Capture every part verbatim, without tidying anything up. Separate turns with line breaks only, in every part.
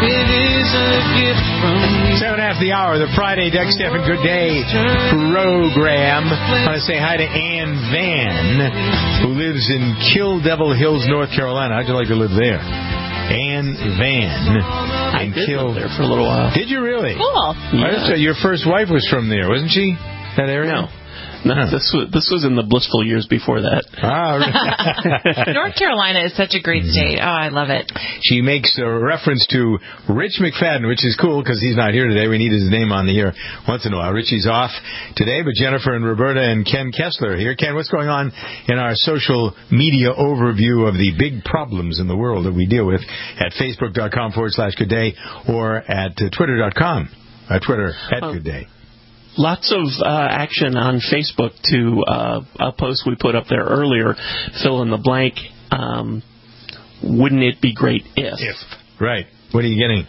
It is a gift from me.
Seven after the hour, the Friday Doug Stephan Good Day program. I want to say hi to Ann Van, who lives in Kill Devil Hills, North Carolina. How'd you like to live there? Ann Van.
I did live there for a little while.
Did you really?
Cool.
Yeah. Your first wife was from there, wasn't she? That area?
No. No, this was this was in the blissful years before that.
Ah,
North Carolina is such a great state. Oh, I love it.
She makes a reference to Rich McFadden, which is cool because he's not here today. We need his name on the air once in a while. Richie's off today, but Jennifer and Roberta and Ken Kessler are here. Ken, what's going on in our social media overview of the big problems in the world that we deal with at Facebook.com forward slash Good Day or at uh, Twitter.com, uh, Twitter at
um,
Good Day.
Lots of uh, action on Facebook to uh, a post we put up there earlier, fill in the blank, um, wouldn't it be great if?
If. Right. What are you getting?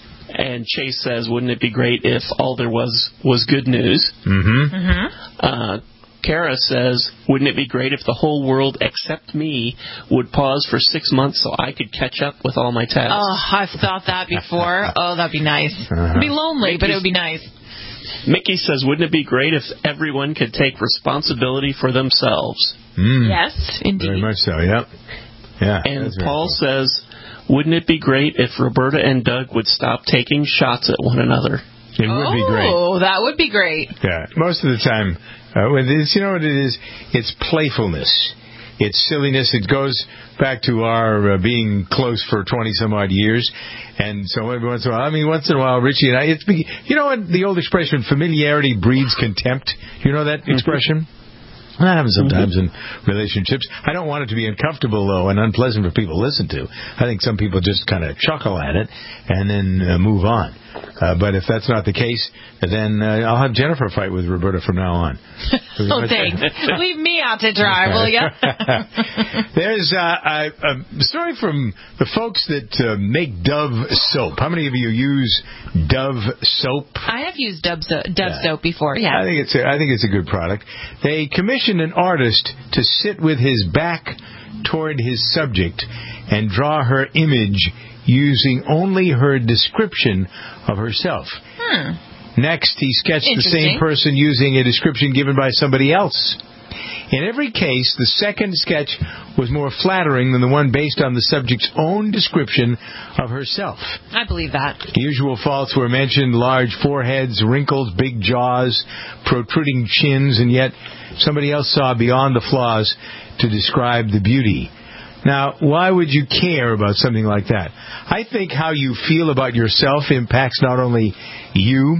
And Chase says, wouldn't it be great if all there was was good news?
Mm-hmm.
Mm-hmm.
Uh, Kara says, wouldn't it be great if the whole world except me would pause for six months so I could catch up with all my tasks?
Oh, I've thought that before. Oh, that'd be nice.
Uh-huh.
It'd be lonely, but it would be nice.
Mickey says, wouldn't it be great if everyone could take responsibility for themselves?
Mm.
Yes, indeed.
Very much so, yep. Yeah.
And Paul cool. says, wouldn't it be great if Roberta and Doug would stop taking shots at one another?
It would
oh,
be great.
Oh, that would be great.
Yeah, most of the time, uh, when it's, you know what it is? It's playfulness. It's silliness. It goes back to our uh, being close for twenty-some-odd years. And so every once in a while, I mean, once in a while, Richie and I, it's, you know what, the old expression, familiarity breeds contempt. You know that expression? That happens sometimes in relationships. I don't want it to be uncomfortable, though, and unpleasant for people to listen to. I think some people just kind of chuckle at it and then uh, move on. Uh, but if that's not the case, then uh, I'll have Jennifer fight with Roberta from now on.
Oh, thanks. Leave me out to dry, will you?
There's uh, a, a story from the folks that uh, make Dove soap. How many of you use Dove soap?
I have used Dove, so- Dove
yeah.
soap before, yeah.
I think it's a, I think it's a good product. They commissioned an artist to sit with his back toward his subject and draw her image using only her description of herself.
Hmm.
Next, he sketched the same person using a description given by somebody else. In every case, the second sketch was more flattering than the one based on the subject's own description of herself.
I believe that.
The usual faults were mentioned: large foreheads, wrinkles, big jaws, protruding chins, and yet somebody else saw beyond the flaws to describe the beauty. Now, why would you care about something like that? I think how you feel about yourself impacts not only you,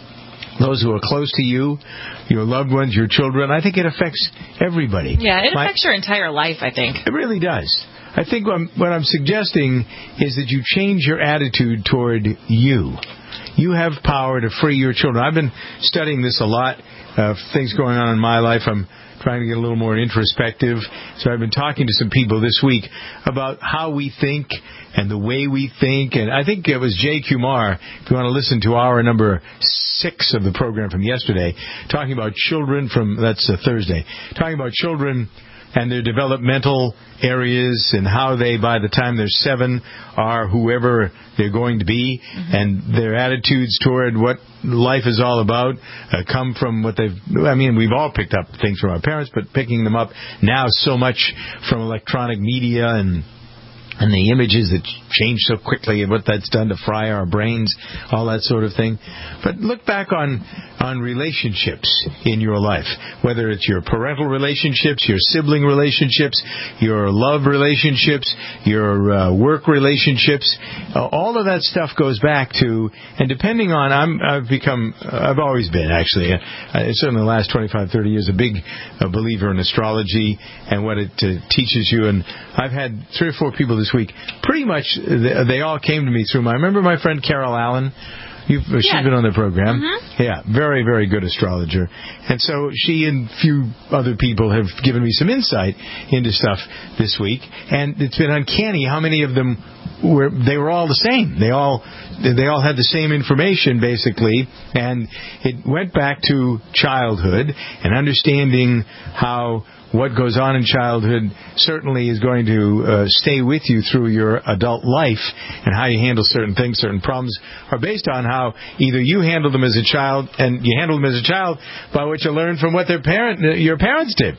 those who are close to you, your loved ones, your children. I think it affects everybody.
Yeah, it
My,
affects your entire life, I think.
It really does. I think what I'm, what I'm suggesting is that you change your attitude toward you. You have power to free your children. I've been studying this a lot, uh, things going on in my life. I'm trying to get a little more introspective. So I've been talking to some people this week about how we think and the way we think. And I think it was Jay Kumar, if you want to listen to hour number six of the program from yesterday, talking about children from, that's a Thursday, talking about children and their developmental areas and how they, by the time they're seven, are whoever they're going to be, mm-hmm. and their attitudes toward what life is all about uh, come from what they've, I mean, we've all picked up things from our parents, but picking them up now so much from electronic media and and the images that change so quickly and what that's done to fry our brains, all that sort of thing. But look back on on relationships in your life, whether it's your parental relationships, your sibling relationships, your love relationships, your uh, work relationships. Uh, all of that stuff goes back to, and depending on, I'm, I've become, I've always been actually, uh, certainly the last twenty-five, thirty years, a big uh, believer in astrology and what it uh, teaches you. And I've had three or four people this week, pretty much they, they all came to me through my, remember my friend Carol Allen? You've, yes. She's been on the program. Mm-hmm. Yeah, very, very good astrologer. And so she and a few other people have given me some insight into stuff this week. And it's been uncanny how many of them were, they were all the same. They all, they all had the same information, basically. And it went back to childhood and understanding how what goes on in childhood certainly is going to uh, stay with you through your adult life, and how you handle certain things, certain problems are based on how either you handled them as a child, and you handled them as a child by what you learned from what their parent, your parents did.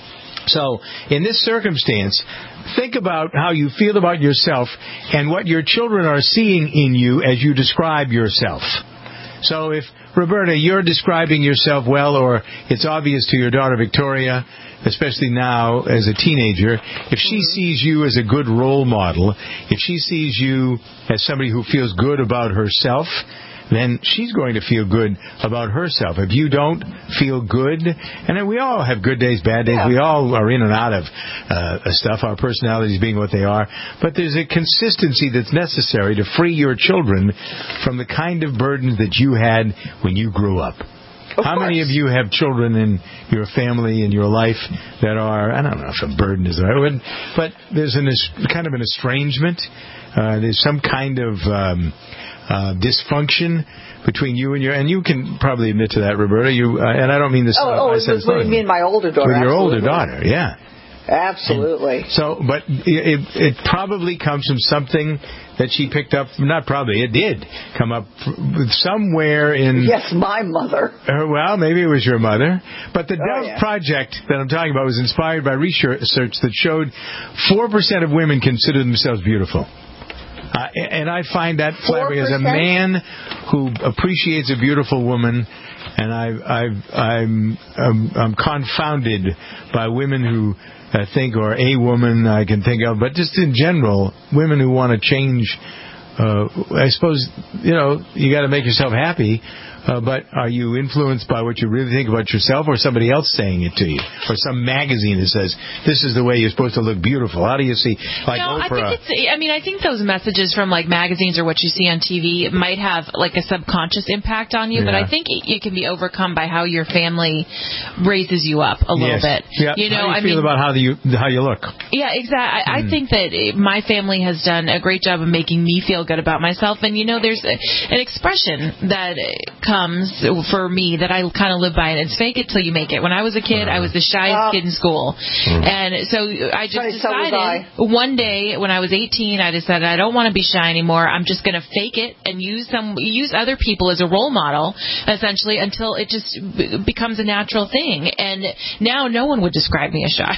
So, in this circumstance, think about how you feel about yourself and what your children are seeing in you as you describe yourself. So if, Roberta, you're describing yourself well, or it's obvious to your daughter Victoria, especially now as a teenager, if she sees you as a good role model, if she sees you as somebody who feels good about herself, then she's going to feel good about herself. If you don't feel good, and then we all have good days, bad days, yeah. we all are in and out of uh, stuff, our personalities being what they are, but there's a consistency that's necessary to free your children from the kind of burdens that you had when you grew up.
Of
How
course.
many of you have children in your family, in your life, that are, I don't know if a burden is the right word, but there's an, kind of an estrangement, uh, there's some kind of um, uh, dysfunction between you and your, and you can probably admit to that, Roberta, you, uh, and I don't mean this.
Oh, oh
I
it was with me and my older daughter.
With your
absolutely.
older daughter, yeah.
Absolutely.
And so, but it, it probably comes from something that she picked up. Not probably, it did come up somewhere in.
Yes, my mother.
Uh, well, maybe it was your mother. But the
oh,
Dove
yeah.
Project that I'm talking about was inspired by research that showed four percent of women consider themselves beautiful. Uh, and I find that flattering as a man who appreciates a beautiful woman. And I, I, I'm, I'm, I'm confounded by women who uh, think, or a woman I can think of, but just in general, women who want to change. Uh, I suppose, you know, you got to make yourself happy, uh, but are you influenced by what you really think about yourself, or somebody else saying it to you, or some magazine that says this is the way you're supposed to look beautiful? How do you see, like
no,
Oprah?
I think it's. I mean, I think those messages from like magazines or what you see on T V might have like a subconscious impact on you,
yeah.
but I think it, it can be overcome by how your family raises you up a little
yes.
bit.
Yeah.
You know,
how do you
I
feel
mean,
about how you how you look?
Yeah, exactly. I,
mm.
I think that my family has done a great job of making me feel good about myself. And, you know, there's a, an expression that comes for me that I kind of live by, and it's fake it till you make it. When I was a kid, I was the shyest
uh,
kid in school. Mm. And so I just
Funny,
decided
so I.
one day when I was eighteen, I decided I don't want to be shy anymore. I'm just going to fake it and use some use other people as a role model, essentially, until it just b- becomes a natural thing. And now no one would describe me as shy.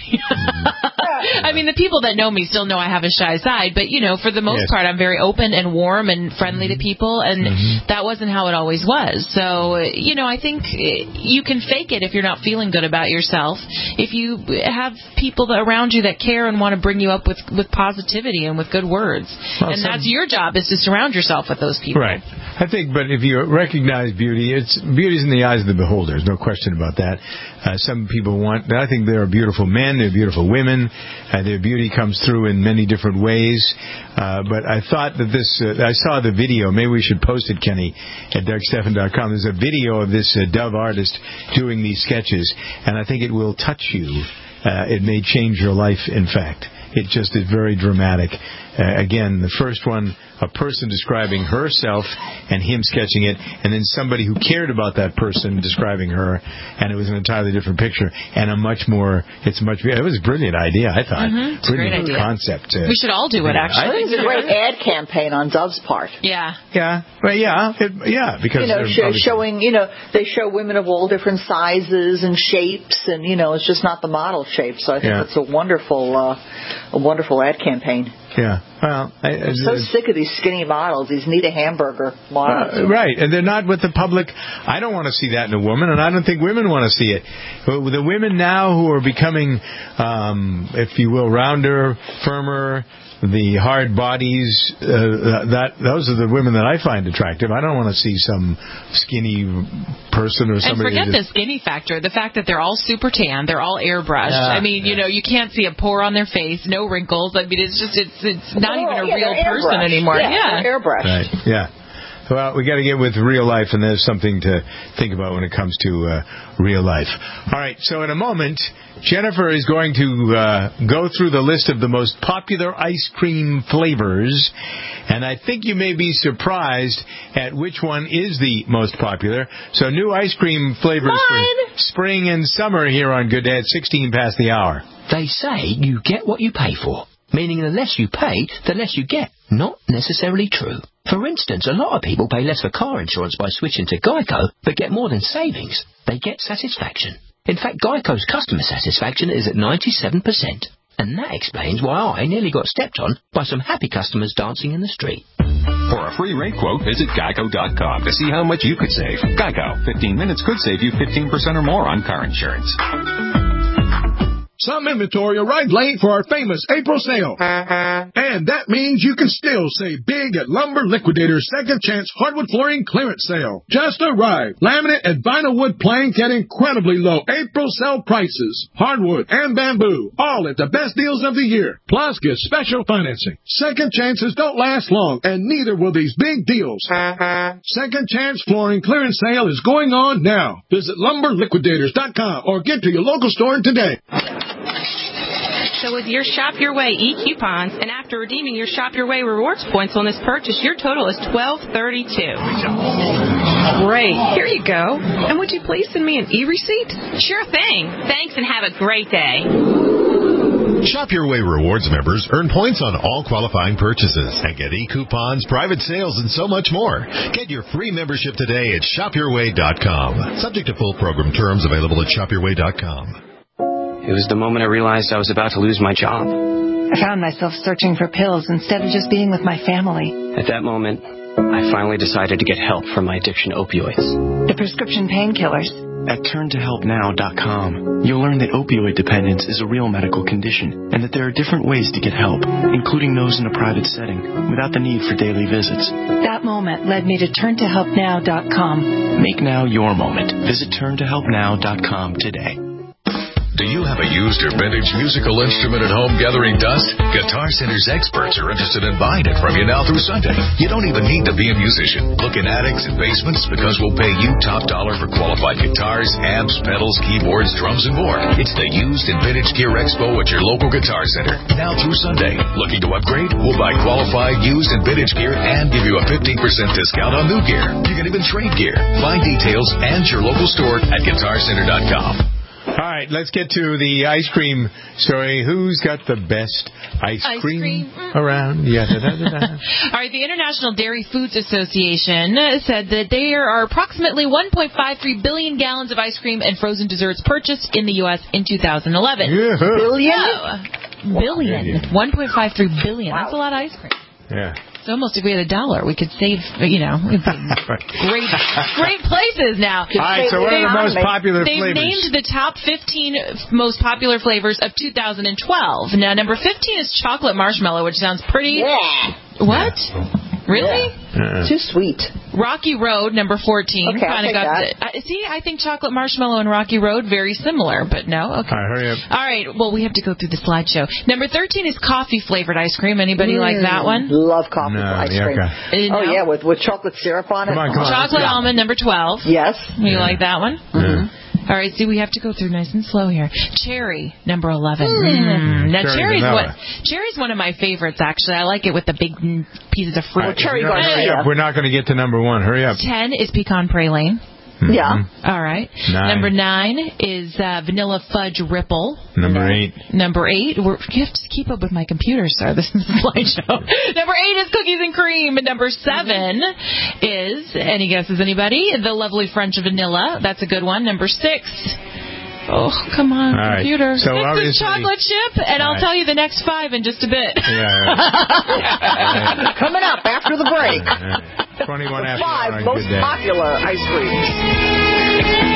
I mean, the people that know me still know I have a shy side, but, you know, for the most
yes.
part, I'm very open and warm and friendly to people, and mm-hmm. that wasn't how it always was. So, you know, I think you can fake it if you're not feeling good about yourself. If you have people around you that care and want to bring you up with, with positivity and with good words, well, and some, that's your job, is to surround yourself with those people.
Right. I think, but if you recognize beauty, it's beauty's in the eyes of the beholder. There's no question about that. Uh, some people want, I think there are beautiful men, there are beautiful women, uh, their beauty comes through in many different ways. Uh, but I thought that this, uh, I saw the video, maybe we should post it, Kenny, at Doug Stephan dot com. There's a video of this uh, Dove artist doing these sketches, and I think it will touch you. Uh, it may change your life, in fact. It just is very dramatic. Uh, again, the first one, a person describing herself and him sketching it, and then somebody who cared about that person describing her, and it was an entirely different picture, and a much more, it's much, it was a brilliant idea, I thought.
Mm-hmm. It's
brilliant
a great idea.
concept. Uh,
we should all do it, actually.
I think it's a great ad campaign on Dove's part.
Yeah.
Yeah, well, yeah, it, yeah, because...
You know, sh- showing, you know, they show women of all different sizes and shapes, and, you know, it's just not the model shape, so I think
yeah.
it's a wonderful, uh, a wonderful ad campaign.
Yeah, well, I,
I'm so sick of these skinny models, these need a hamburger models.
Uh, right, and they're not with the public. I don't want to see that in a woman, and I don't think women want to see it. But the women now who are becoming, um, if you will, rounder, firmer, the hard bodies, uh, that those are the women that I find attractive. I don't want to see some skinny person or somebody.
And forget
just,
the skinny factor. The fact that they're all super tan, they're all airbrushed.
Uh,
I mean, you know, you can't see a pore on their face, no wrinkles. I mean, it's just, it's it's not
oh,
even a
yeah,
real person
airbrushed.
anymore.
Yeah,
yeah.
they're airbrushed.
Right. Yeah. Well, we got to get with real life, and there's something to think about when it comes to uh, real life. All right, so in a moment, Jennifer is going to uh, go through the list of the most popular ice cream flavors, and I think you may be surprised at which one is the most popular. So new ice cream flavors
Mine.
for spring and summer here on Good Dad, sixteen past the hour.
They say you get what you pay for, meaning the less you pay, the less you get. Not necessarily true. For instance, a lot of people pay less for car insurance by switching to Geico, but get more than savings. They get satisfaction. In fact, Geico's customer satisfaction is at ninety-seven percent. And that explains why I nearly got stepped on by some happy customers dancing in the street.
For a free rate quote, visit geico dot com to see how much you could save. Geico, fifteen minutes could save you fifteen percent or more on car insurance.
Some inventory arrived late for our famous April sale. And that means you can still save big at Lumber Liquidator's Second Chance Hardwood Flooring Clearance Sale. Just arrived. Laminate and vinyl wood plank at incredibly low April sale prices. Hardwood and bamboo, all at the best deals of the year. Plus, get special financing. Second chances don't last long, and neither will these big deals. Second Chance Flooring Clearance Sale is going on now. Visit lumber liquidators dot com or get to your local store today.
So with your Shop Your Way e-coupons, and after redeeming your Shop Your Way rewards points on this purchase, your total is twelve thirty-two. Great. Here you go. And would you please send me an e-receipt? Sure thing. Thanks, and have a great day.
Shop Your Way Rewards members earn points on all qualifying purchases and get e-coupons, private sales, and so much more. Get your free membership today at shop your way dot com. Subject to full program terms available at shop your way dot com.
It was the moment I realized I was about to lose my job.
I found myself searching for pills instead of just being with my family.
At that moment, I finally decided to get help from my addiction to opioids.
The prescription painkillers.
At turn to help now dot com, you'll learn that opioid dependence is a real medical condition and that there are different ways to get help, including those in a private setting, without the need for daily visits.
That moment led me to turn to help now dot com.
Make now your moment. Visit turn to help now dot com today.
Do you have a used or vintage musical instrument at home gathering dust? Guitar Center's experts are interested in buying it from you now through Sunday. You don't even need to be a musician. Look in attics and basements because we'll pay you top dollar for qualified guitars, amps, pedals, keyboards, drums, and more. It's the Used and Vintage Gear Expo at your local Guitar Center. Now through Sunday. Looking to upgrade? We'll buy qualified used and vintage gear and give you a fifteen percent discount on new gear. You can even trade gear. Find details and your local store at guitar center dot com.
All right, let's get to the ice cream story. Who's got the best ice,
Ice
cream,
cream.
around? Yeah, da, da, da, da.
All right, the International Dairy Foods Association said that there are approximately one point five three billion gallons of ice cream and frozen desserts purchased in the U S in two thousand eleven.
Yeah.
Billion?
Oh, billion. one point five three billion. That's a lot of ice cream.
Yeah.
It's almost if we had a dollar, we could save, you know, we'd be great, great places now.
All right, so what are the most popular
They've
flavors?
named the top fifteen most popular flavors of two thousand twelve. Now, number fifteen is chocolate marshmallow, which sounds pretty...
Yeah.
What? Really?
Uh-uh.
Too sweet.
Rocky Road, number fourteen.
Okay, I'll
Kinda
take
got
that.
The, uh, see, I think chocolate marshmallow and Rocky Road very similar, but no. Okay.
All right, hurry up.
All right. Well, we have to go through the slideshow. Number thirteen is coffee flavored ice cream. Anybody
Mm,
like that one?
Love coffee
No,
ice
yeah,
cream.
okay.
Uh,
Oh
no?
yeah, with with chocolate syrup on it.
Come on, come on.
Chocolate
Yeah.
almond, number twelve.
Yes.
You
Yeah.
like that one?
Yeah.
All right, see, we have to go through nice and slow here. Cherry, number eleven.
Mm.
Mm. Now,
Cherry
cherry's
vanilla.
what? Cherry's one of my favorites, actually. I like it with the big mm, pieces of fruit.
All right,
cherry
hurry up,
garcia.
hurry up. We're not going to get to number one. Hurry up.
Ten is pecan praline.
Mhm.
Yeah.
All right.
Nine.
Number nine is uh, vanilla fudge ripple.
Number eight.
Number eight, we're, you have to keep up with my computer, sir. This is a slideshow. Number eight is cookies and cream. And number seven is, any guesses, anybody? The lovely French vanilla. That's a good one. Number six. Oh, come on,
All right.
computer.
So
Six is
obviously-
chocolate chip, and
All
I'll
right.
tell you the next five in just a bit.
Yeah.
Coming up after the break.
Right. twenty-one
The
after
five
hour on
most
Good Day.
popular ice creams.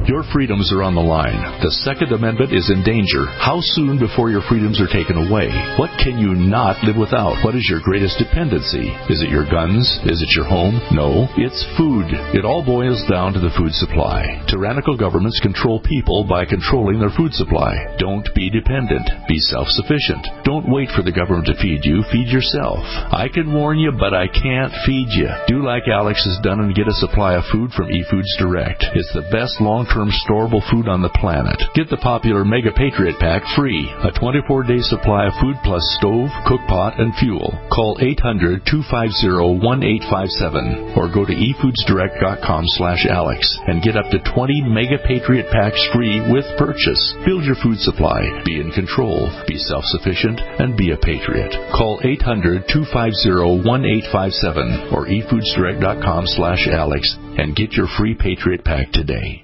Your freedoms are on the line. The Second Amendment is in danger. How soon before your freedoms are taken away? What can you not live without? What is your greatest dependency? Is it your guns? Is it your home? No, it's food. It all boils down to the food supply. Tyrannical governments control people by controlling their food supply. Don't be dependent. Be self-sufficient. Don't wait for the government to feed you. Feed yourself. I can warn you, but I can't feed you. Do like Alex has done and get a supply of food from eFoods Direct. It's the best long-term storable food on the planet. Get the popular Mega Patriot Pack free. A twenty-four day supply of food plus stove, cook pot, and fuel. Call eight hundred, two five zero, one eight five seven or go to e foods direct dot com slash Alex and get up to twenty Mega Patriot Packs free with purchase. Build your food supply. Be in control. Be self-sufficient and be a patriot. Call eight hundred, two five zero, one eight five seven or e foods direct dot com slash Alex and get your free Patriot Pack today.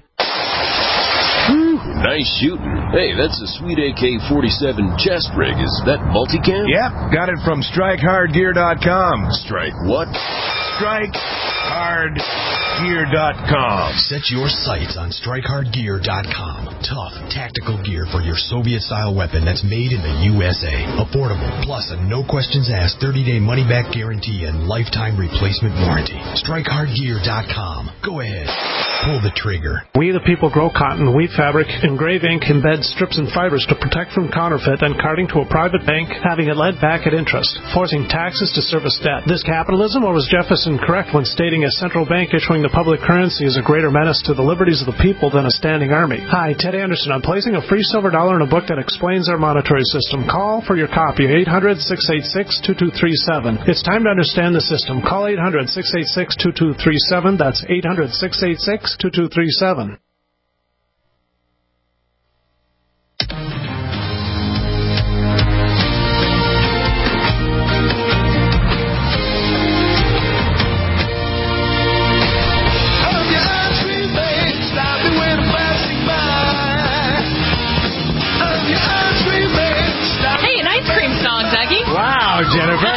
Nice shooting. Hey, that's a sweet A K forty-seven chest rig. Is that multicam?
Yep, got it from strike hard gear dot com.
Strike what?
strike hard gear dot com.
Set your sights on strike hard gear dot com. Tough, tactical gear for your Soviet-style weapon that's made in the U S A. Affordable, plus a no-questions-asked thirty day money-back guarantee and lifetime replacement warranty. strike hard gear dot com. Go ahead. Pull the trigger.
We the people grow cotton, weave fabric, engrave ink, embed strips and fibers to protect from counterfeit and carting to a private bank, having it lent back at interest, forcing taxes to service debt. This capitalism, or was Jefferson correct when stating a central bank issuing the public currency is a greater menace to the liberties of the people than a standing army? Hi, Ted Anderson. I'm placing a free silver dollar in a book that explains our monetary system. Call for your copy, eight hundred, six eight six, two two three seven. It's time to understand the system. Call eight hundred, six eight six, two two three seven. That's eight hundred, six eight six, two two three seven.
Wow, Jennifer.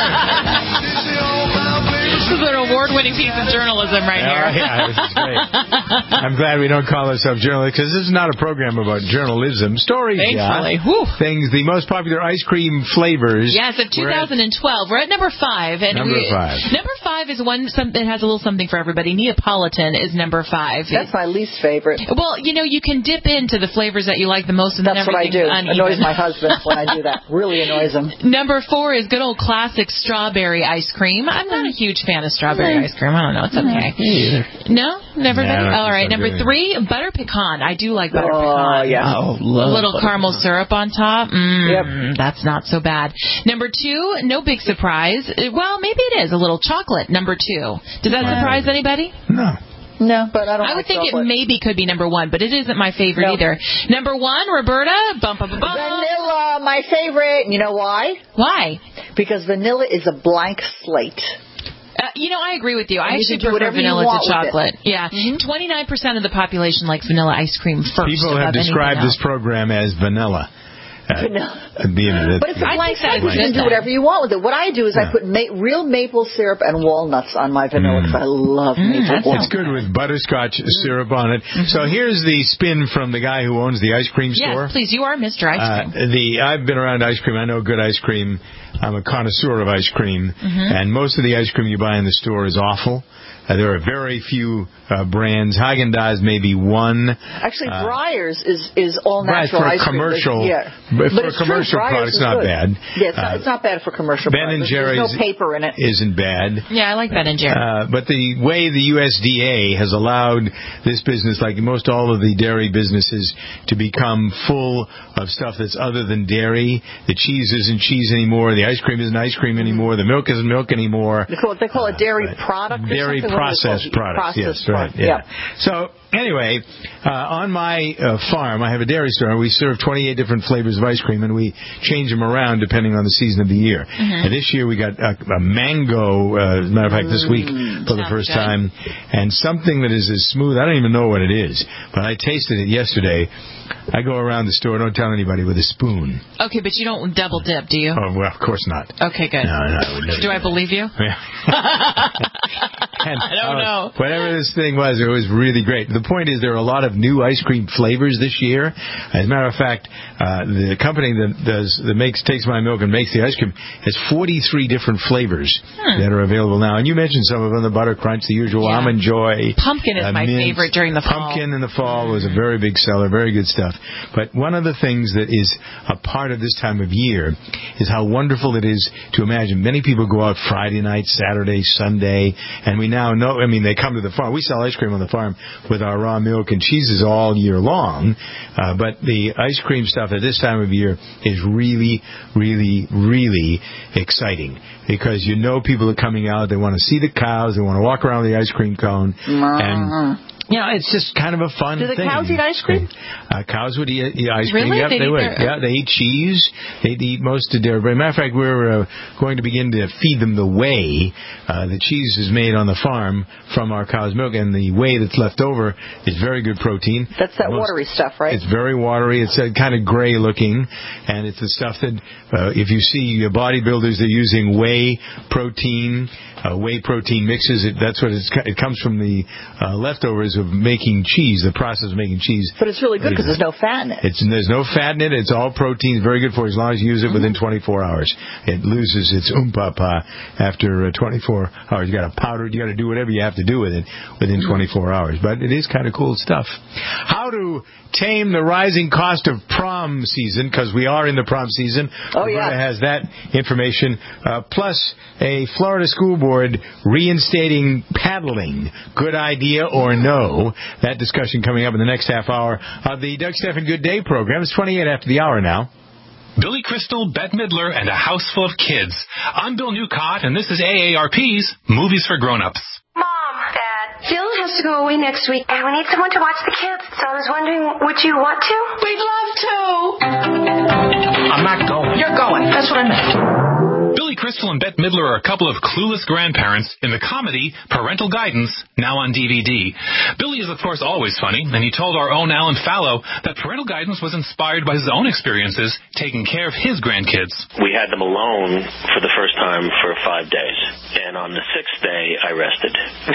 This is an award-winning piece of journalism right here.
Oh, yeah, this is great. I'm glad we don't call ourselves journalists, because this is not a program about journalism. Stories,
Thankfully.
yeah.
Whew.
Things, the most popular ice cream flavors.
Yes, of two thousand twelve. We're at, We're at number five. And
number
we,
five.
Number five is one some, that has a little something for everybody. Neapolitan is number five.
That's my least favorite.
Well, you know, you can dip into the flavors that you like the most, and
That's
then
what I do.
uneven.
Annoys my husband when I do that. Really annoys him.
Number four is good old classic strawberry ice cream. I'm not a huge fan of strawberry ice cream. I don't know. It's okay.
Me either.
No? Never
Nah,
been?
I don't
All
think
right.
so,
Number
really.
three, butter pecan. I do like butter
Oh,
pecan.
yeah.
Oh,
A
love
little
butter
caramel
pecan.
syrup on top. Mm,
Yep.
That's not so bad. Number two, no big surprise. Well, maybe it is. A little chocolate. Number two. Does that surprise anybody?
No.
No, but I don't
I would
like
think
chocolate.
it maybe could be number one, but it isn't my favorite
No.
either. Number one, Roberta. Bum, bum, bum, bum.
Vanilla, my favorite. You know why?
Why?
Because vanilla is a blank slate.
Uh, you know, I agree with you. I
And you
actually
can do
prefer
whatever you
vanilla
want
to
with it.
chocolate. Yeah. twenty-nine percent of the population likes vanilla ice cream first.
People
above
have described
anything
this program as vanilla. Uh, the,
But it's a
I
blank
think that
slate.
is
You can
good
do
then.
whatever you want with it. What I do is I put ma- real maple syrup and walnuts on my vanilla because I love maple walnuts.
It's good with butterscotch syrup on it. So here's the spin from the guy who owns the ice cream store.
Yes, please. You are Mister Ice Cream.
Uh, the I've been around ice cream. I know good ice cream. I'm a connoisseur of ice cream,
Mhm.
and most of the ice cream you buy in the store is awful. Uh, there are very few uh, brands. Haagen-Dazs maybe one.
Actually,
Uh,
Breyers is, is all
Right,
natural
for a
ice cream.
commercial-
Yeah.
but for
it's
a commercial
true. Breyers
product, it's
is
not
good.
bad.
Yeah, it's, not,
Uh,
it's not bad for commercial
Ben
product.
and
There's
Jerry's
no paper in it.
isn't bad.
Yeah, I like Ben and Jerry.
Uh, but the way the U S D A has allowed this business, like most all of the dairy businesses, to become full of stuff that's other than dairy. The cheese isn't cheese anymore. The ice cream isn't ice cream anymore. The milk isn't milk anymore.
They call it, they call it dairy product. Or
Dairy
something. What do they call
processed
it?
products.
Processed
Yes, right.
product.
Yeah.
Yeah.
So anyway, uh, on my uh, farm, I have a dairy store. We serve twenty-eight different flavors of ice cream, and we change them around depending on the season of the year.
Mhm.
And this year we got a, a mango, uh, as a matter of fact, this week for the
Sounds
first
good.
time, and something that is as smooth. I don't even know what it is, but I tasted it yesterday. I go around the store, don't tell anybody, with a spoon.
Okay, but you don't double dip, do you?
Oh, well, of course not.
Okay, good.
No, no, I would never.
Do I believe you?
Yeah. And,
I don't
uh,
know.
Whatever this thing was, it was really great. The the point is there are a lot of new ice cream flavors this year. As a matter of fact, uh, the company that does that makes takes my milk and makes the ice cream has forty-three different flavors hmm. that are available now. And you mentioned some of them: the Butter Crunch, the usual yeah. Almond Joy,
pumpkin is
uh,
my
mint.
favorite during the fall.
Pumpkin in the fall was a very big seller, very good stuff. But one of the things that is a part of this time of year is how wonderful it is to imagine. Many people go out Friday night, Saturday, Sunday, and we now know, I mean, they come to the farm. We sell ice cream on the farm with our raw milk and cheeses all year long, uh, but the ice cream stuff at this time of year is really, really, really exciting because you know people are coming out, they want to see the cows, they want to walk around the ice cream cone, and yeah, it's just kind of a fun thing.
Do the
thing.
cows eat ice cream?
Uh, cows would eat, eat ice cream.
Really?
Yep,
they,
they would.
Their...
Yeah, they eat cheese. They eat most of dairy. But as a matter of fact, we're uh, going to begin to feed them the whey. Uh, the cheese is made on the farm from our cow's milk, and the whey that's left over is very good protein.
That's that
most,
watery stuff, right?
It's very watery. It's uh, kind of gray looking, and it's the stuff that uh, if you see bodybuilders, they're using whey protein, uh, whey protein mixes. It, that's what it's, it comes from the uh, leftovers of making cheese. The process of making cheese.
But it's really good because there's no fat in it.
It's, there's no fat in it. It's all protein. Very good for you as long as you use it within twenty-four hours. It loses its oompah after uh, twenty-four hours. You got to powder it. You got to do whatever you have to do with it within twenty-four hours. But it is kind of cool stuff. How to tame the rising cost of prom season, because we are in the prom season.
Oh,
Roberta
yeah.
has that information. Uh, plus, a Florida school board reinstating paddling. Good idea or no? That discussion coming up in the next half hour of the Doug Stephan Good Day program. It's twenty-eight after the hour now.
Billy Crystal, Bette Midler, and a house full of kids. I'm Bill Newcott, and this is A A R P's Movies for Grown-Ups.
Mom, Dad, Phil has to go away next week, and we need someone to watch the kids. So I was wondering, would you want to?
We'd love to. I'm not going. You're going. That's what I meant.
Billy Crystal and Bette Midler are a couple of clueless grandparents in the comedy Parental Guidance, now on D V D. Billy is, of course, always funny, and he told our own Alan Fallow that Parental Guidance was inspired by his own experiences taking care of his grandkids.
We had them alone for the first time for five days, and on the sixth day, I rested.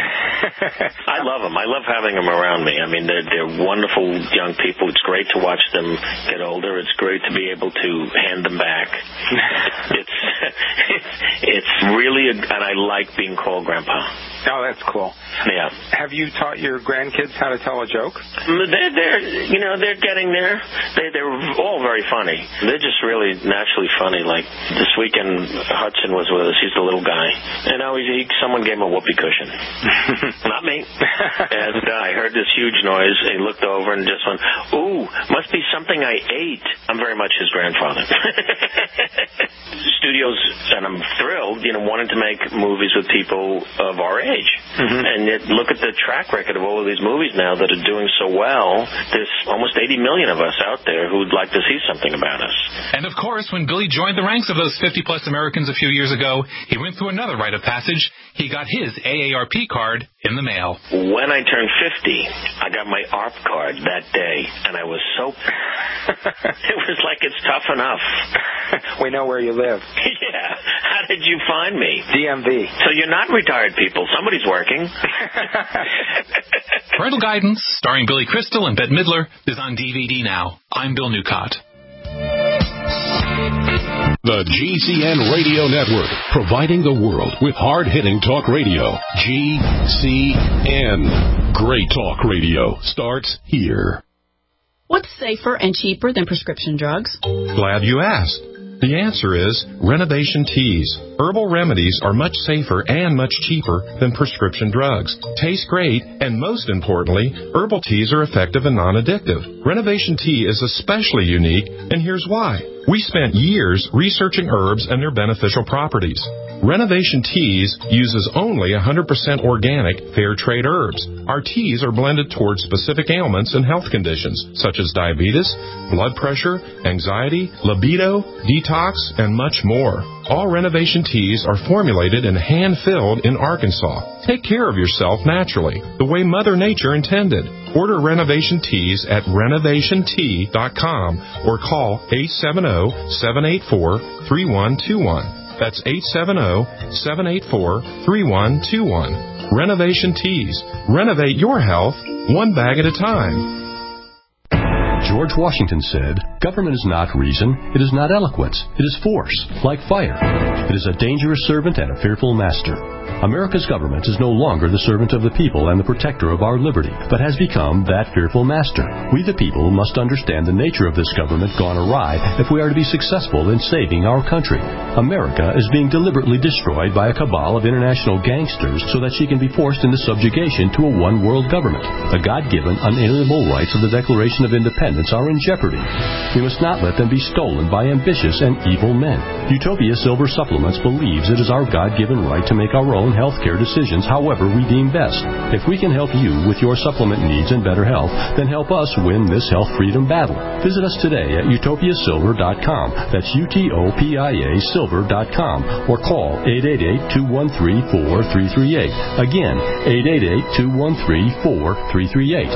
I love them. I love having them around me. I mean, they're, they're wonderful young people. It's great to watch them get older. It's great to be able to hand them back. It's... It's really, a, and I like being called Grandpa.
Oh, that's cool.
Yeah.
Have you taught your grandkids how to tell a joke?
They're, they're you know, they're getting there. They, they're all very funny. They're just really naturally funny. Like this weekend, Hudson was with us. He's the little guy. And now he, he, someone gave him a whoopee cushion. Not me. And uh, I heard this huge noise. And he looked over and just went, ooh, must be something I ate. I'm very much his grandfather. Studios, and I'm thrilled, you know, wanted to make movies with people of our age. Mm-hmm. And yet, look at the track record of all of these movies now that are doing so well. There's almost eighty million of us out there who'd like to see something about us.
And of course, when Billy joined the ranks of those fifty-plus Americans a few years ago, he went through another rite of passage. He got his A A R P card in the mail.
When I turned fifty, I got my A A R P card that day, and I was so... it was like, it's tough enough.
We know where you live.
Yeah. How did you find me?
D M V.
So you're not retired people. Somebody's working.
Parental Guidance, starring Billy Crystal and Bette Midler, is on D V D now. I'm Bill Newcott.
The G C N Radio Network, providing the world with hard-hitting talk radio. G C N. Great talk radio starts here.
What's safer and cheaper than prescription drugs?
Glad you asked. The answer is Renovation Teas. Herbal remedies are much safer and much cheaper than prescription drugs. Taste great, and most importantly, herbal teas are effective and non-addictive. Renovation Tea is especially unique, and here's why. We spent years researching herbs and their beneficial properties. Renovation Teas uses only one hundred percent organic, fair trade herbs. Our teas are blended towards specific ailments and health conditions, such as diabetes, blood pressure, anxiety, libido, detox, and much more. All Renovation Teas are formulated and hand-filled in Arkansas. Take care of yourself naturally, the way Mother Nature intended. Order Renovation Teas at renovation tea dot com or call eight seven zero, seven eight four, three one two one. That's eight seven zero, seven eight four, three one two one. Renovation Teas. Renovate your health one bag at a time.
George Washington said, "Government is not reason, it is not eloquence, it is force, like fire. It is a dangerous servant and a fearful master." America's government is no longer the servant of the people and the protector of our liberty, but has become that fearful master. We the people must understand the nature of this government gone awry if we are to be successful in saving our country. America is being deliberately destroyed by a cabal of international gangsters so that she can be forced into subjugation to a one-world government. The God-given, unalienable rights of the Declaration of Independence are in jeopardy. We must not let them be stolen by ambitious and evil men. Utopia Silver Supplements believes it is our God-given right to make our own health care decisions however we deem best. If we can help you with your supplement needs and better health, then help us win this health freedom battle. Visit us today at utopia silver dot com. That's U T O P I A silver dot com. Or call eight eight eight, two one three, four three three eight. Again, eight eight eight, two one three, four three three eight.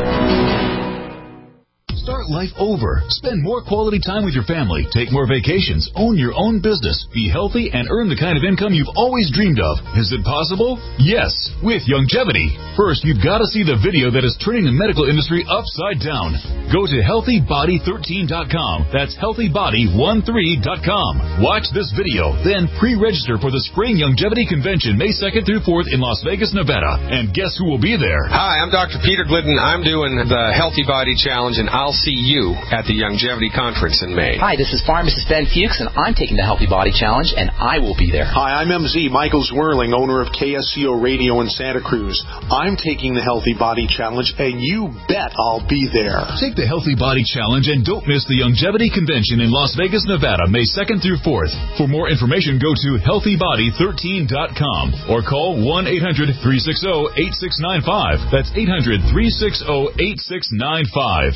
Start life over. Spend more quality time with your family. Take more vacations. Own your own business. Be healthy and earn the kind of income you've always dreamed of. Is it possible? Yes, with Youngevity. First, you've got to see the video that is turning the medical industry upside down. Go to healthy body thirteen dot com. That's healthy body thirteen dot com. Watch this video. Then pre-register for the Spring Youngevity Convention May second through fourth in Las Vegas, Nevada. And guess who will be there?
Hi, I'm Doctor Peter Glidden. I'm doing the Healthy Body Challenge, and I'll see you at the Youngevity Conference in May.
Hi, this is Pharmacist Ben Fuchs, and I'm taking the Healthy Body Challenge, and I will be there.
Hi, I'm M Z Michael Zwirling, owner of K S C O Radio in Santa Cruz. I'm taking the Healthy Body Challenge, and you bet I'll be there.
Take the Healthy Body Challenge and don't miss the Youngevity Convention in Las Vegas, Nevada, May second through fourth. For more information, go to healthy body thirteen dot com or call one eight hundred, three six zero, eight six nine five. That's eight hundred, three six zero, eight six nine five.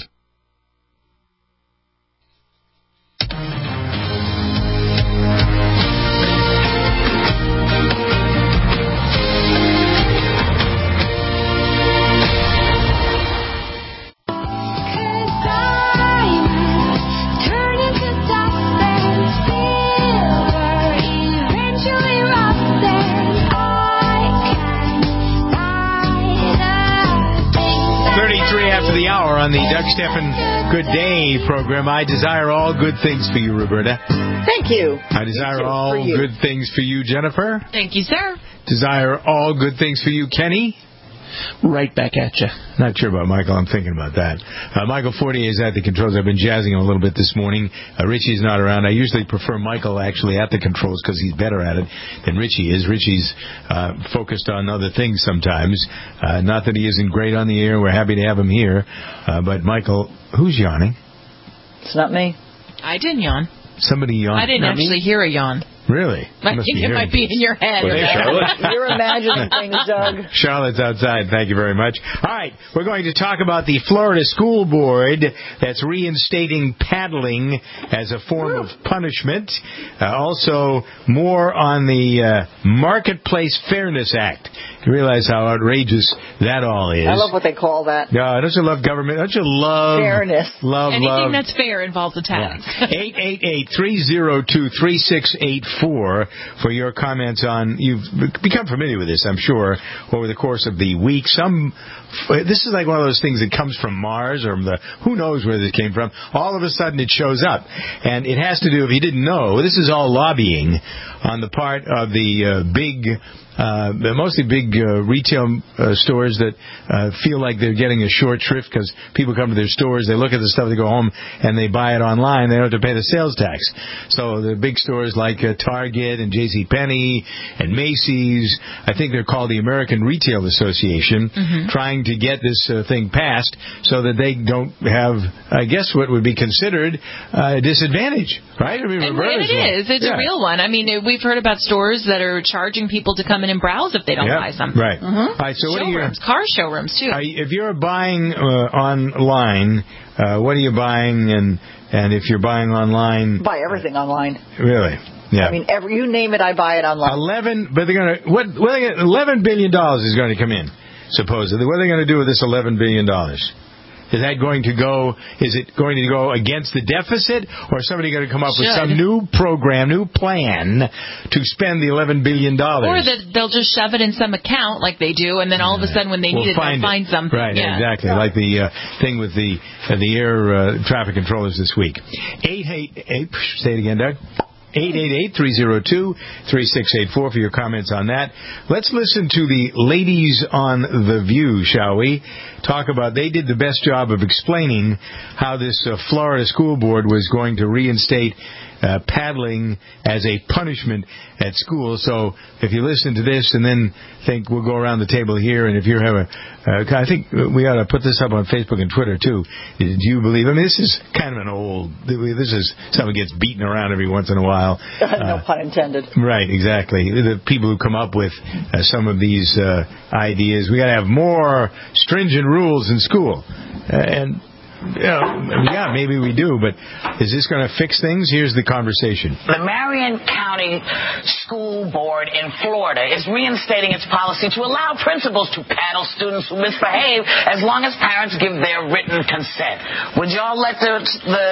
The hour on the Doug Stephan Good Day program. I desire all good things for you, Roberta.
Thank you.
I desire all good things for you, Jennifer.
Thank you, sir.
Desire all good things for you, Kenny.
Right back at you.
Not sure about Michael. I'm thinking about that. Uh, Michael Fortier is at the controls. I've been jazzing him a little bit this morning. Uh, Richie's not around. I usually prefer Michael actually at the controls because he's better at it than Richie is. Richie's uh, focused on other things sometimes. Uh, not that he isn't great on the air. We're happy to have him here. Uh, but Michael, who's yawning?
It's not me.
I didn't yawn.
Somebody yawned.
I didn't actually hear a yawn.
Really?
I think it might be in your head.
Well, hey, Charlotte.
You're imagining things, Doug.
Charlotte's outside. Thank you very much. All right. We're going to talk about the Florida School Board that's reinstating paddling as a form of punishment. Uh, also, more on the uh, Marketplace Fairness Act. You realize how outrageous that all is.
I love what they call that.
No, don't you love government? Don't you love...
Fairness.
Love,
Anything
love.
that's fair involves a tax.
eight eight eight, three zero two, three six eight four for your comments on... You've become familiar with this, I'm sure, over the course of the week. Some... This is like one of those things that comes from Mars or the... Who knows where this came from. All of a sudden it shows up. And it has to do, if you didn't know, this is all lobbying on the part of the uh, big... Uh, mostly big uh, retail uh, stores that uh, feel like they're getting a short shrift because people come to their stores, they look at the stuff, they go home, and they buy it online. They don't have to pay the sales tax. So the big stores like uh, Target and JCPenney and Macy's, I think they're called the American Retail Association, mm-hmm. trying to get this uh, thing passed so that they don't have, I guess, what would be considered uh, a disadvantage, right? I mean,
and, and it is. It's yeah. a real one. I mean, we've heard about stores that are charging people to come in and browse if they don't
yep,
buy something.
Right.
Mm-hmm.
All right. So what
showrooms,
are you,
car showrooms too.
Are you, if you're buying uh, online, uh, what are you buying? And and if you're buying online,
buy everything online.
Really? Yeah.
I mean, every you name it, I buy it online.
Eleven, but they're gonna what? What are they gonna, Eleven billion dollars is going to come in. Supposedly, what are they going to do with this eleven billion dollars? Is that going to go, is it going to go against the deficit, or is somebody going to come up
Should.
with some new program, new plan to spend the eleven billion dollars?
Or that they'll just shove it in some account like they do, and then all of a sudden when they
We'll
need it,
find
they'll
it.
find something.
Right,
yeah.
exactly. Like the uh, thing with the uh, the air uh, traffic controllers this week. eight eight eight, say it again, Doug. eight eight eight, three oh two, three six eight four for your comments on that. Let's listen to the ladies on The View, shall we? Talk about, they did the best job of explaining how this uh, Florida school board was going to reinstate uh, paddling as a punishment at school. So if you listen to this and then think we'll go around the table here, and if you have a, uh, I think we ought to put this up on Facebook and Twitter too. Do you believe? I mean, this is kind of an old. This is something gets beaten around every once in a while.
No
Uh,
pun intended.
Right, exactly. The people who come up with uh, some of these uh, ideas, we got to have more stringent rules in school, uh, and. You know, yeah, maybe we do, but is this going to fix things? Here's the conversation.
The Marion County School Board in Florida is reinstating its policy to allow principals to paddle students who misbehave as long as parents give their written consent. Would y'all let the the,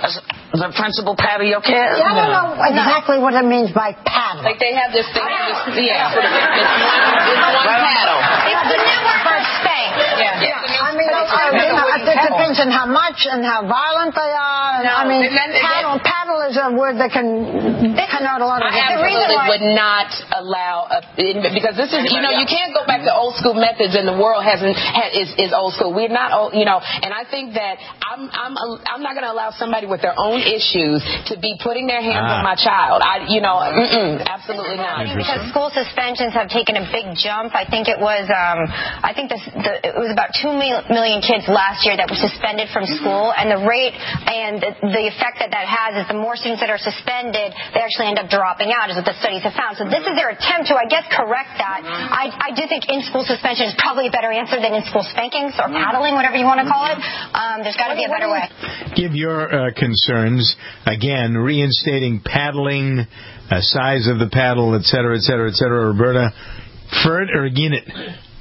the principal paddle your kids?
Yeah, I don't know exactly what it means by paddle.
Like they have this thing, this, yeah, sort of, it's one, it's one paddle.
It's the new word for spank.
Yeah.
yeah. I mean, uh, you know, it depends on how much and how violent they are. And,
No,
I mean,
and then-
paddle, paddle is a word that can connote a lot of
I
different
absolutely
things.
would not allow a, because this is, you know, you can't go back to old school methods, and the world hasn't ha, is is old school. We're not old, you know. And I think that I'm I'm I'm not going to allow somebody with their own issues to be putting their hands
Ah.
on my child. I, you know, mm-mm, absolutely not.
Because school suspensions have taken a big jump. I think it was, um, I think the, the, it was about two million kids last year that were suspended from school, and the rate and the, the effect that that has is the more students that are suspended, they actually end up dropping out, is what the studies have found. So this is their attempt to, I guess, correct that. I, I do think in-school suspension is probably a better answer than in-school spankings or paddling, whatever you want to call it. Um, there's got to be a better way.
Give your uh, concerns. Again, reinstating paddling, uh, size of the paddle, et cetera, et cetera, et cetera. Roberta, for it or against it?